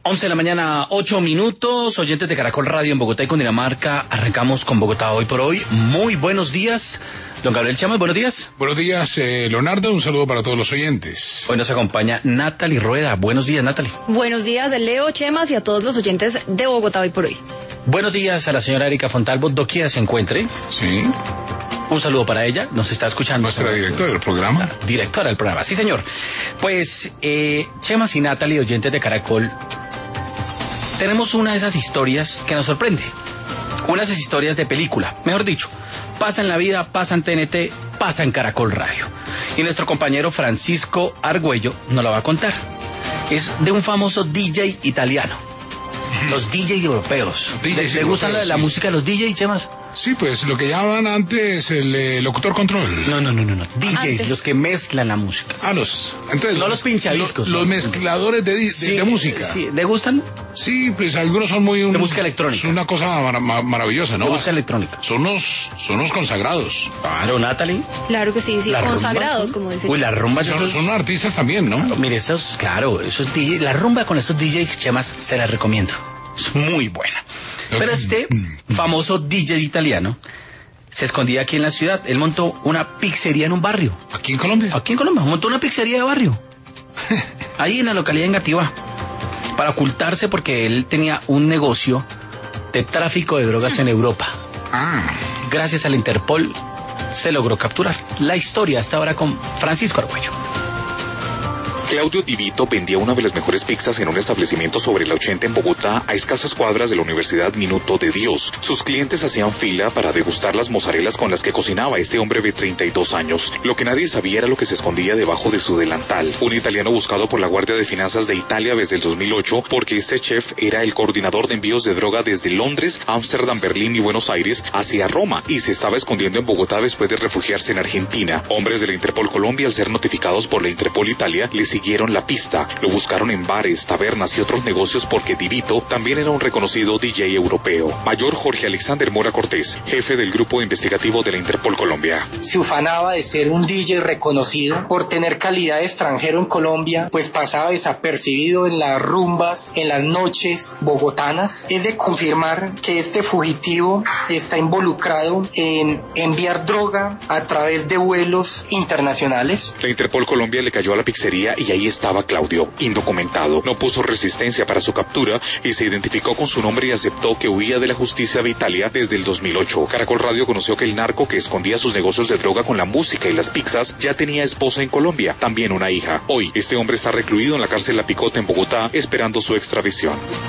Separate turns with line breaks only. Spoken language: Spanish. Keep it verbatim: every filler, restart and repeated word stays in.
once de la mañana, ocho minutos, oyentes de Caracol Radio en Bogotá y Cundinamarca. Arrancamos con Bogotá hoy por hoy. Muy buenos días, don Gabriel Chamas, buenos días.
Buenos días, eh, Leonardo, un saludo para todos los oyentes.
Hoy nos acompaña Natalie Rueda. Buenos días, Natalie.
Buenos días, Leo, Chemas y a todos los oyentes de Bogotá hoy por hoy.
Buenos días a la señora Erika Fontalvo, doquiera se encuentre.
Sí.
Un saludo para ella, nos está escuchando.
Nuestra directora del programa.
Directora del programa, sí señor. Pues, eh, Chemas y Natalie, oyentes de Caracol, tenemos una de esas historias que nos sorprende. Una de esas historias de película, mejor dicho. Pasa en la vida, pasa en T N T, pasa en Caracol Radio. Y nuestro compañero Francisco Argüello nos la va a contar. Es de un famoso D J italiano. Los D J europeos.
D Js
¿Le, ¿Le gusta la, la
sí.
música de los D J, Chemas?
Sí, pues lo que llamaban antes el eh, locutor control.
No, no, no, no, no. D Js,
Antes.
los que mezclan la música.
Ah, los... Entonces,
No los pinchadiscos,
Los,
no.
los mezcladores de, di- de,
Sí,
de música.
Sí, ¿le gustan?
Sí, pues algunos son muy... Un,
De música electrónica.
Es una cosa mar- mar- maravillosa, ¿no?
De música electrónica.
Son unos, son unos consagrados.
Claro, Natalie.
Claro que sí, sí,
La
consagrados,
rumba.
como dice.
Uy, la rumba.
Son,
esos-
son artistas también, ¿no?
Mire, esos, claro, esos D Js, la rumba con esos D Js, Chemas, se la recomiendo. Es muy buena. Pero este famoso D J italiano se escondía aquí en la ciudad. Él montó una pizzería en un barrio.
¿Aquí en Colombia?
Aquí en Colombia, montó una pizzería de barrio. Ahí en la localidad de Engativá. Para ocultarse porque él tenía un negocio de tráfico de drogas en Europa.
Ah,
Gracias al Interpol se logró capturar. La historia hasta ahora con Francisco Argüello.
Claudio Di Vito vendía una de las mejores pizzas en un establecimiento sobre la ochenta en Bogotá, a escasas cuadras de la Universidad Minuto de Dios. Sus clientes hacían fila para degustar las mozarelas con las que cocinaba este hombre de treinta y dos años. Lo que nadie sabía era lo que se escondía debajo de su delantal. Un italiano buscado por la Guardia de Finanzas de Italia desde el dos mil ocho, porque este chef era el coordinador de envíos de droga desde Londres, Ámsterdam, Berlín y Buenos Aires hacia Roma, y se estaba escondiendo en Bogotá después de refugiarse en Argentina. Hombres de la Interpol Colombia, al ser notificados por la Interpol Italia, le siguieron la pista. Lo buscaron en bares, tabernas y otros negocios porque Di Vito también era un reconocido D J europeo. Mayor Jorge Alexander Mora Cortés, jefe del grupo investigativo de la Interpol Colombia.
Se ufanaba de ser un D J reconocido por tener calidad de extranjero en Colombia, pues pasaba desapercibido en las rumbas, en las noches bogotanas. Es de confirmar que este fugitivo está involucrado en enviar droga a través de vuelos internacionales.
La Interpol Colombia le cayó a la pizzería y ahí estaba Claudio, indocumentado. No puso resistencia para su captura y se identificó con su nombre y aceptó que huía de la justicia de Italia desde el dos mil ocho. Caracol Radio conoció que el narco que escondía sus negocios de droga con la música y las pizzas ya tenía esposa en Colombia, también una hija. Hoy, este hombre está recluido en la cárcel La Picota en Bogotá esperando su extradición.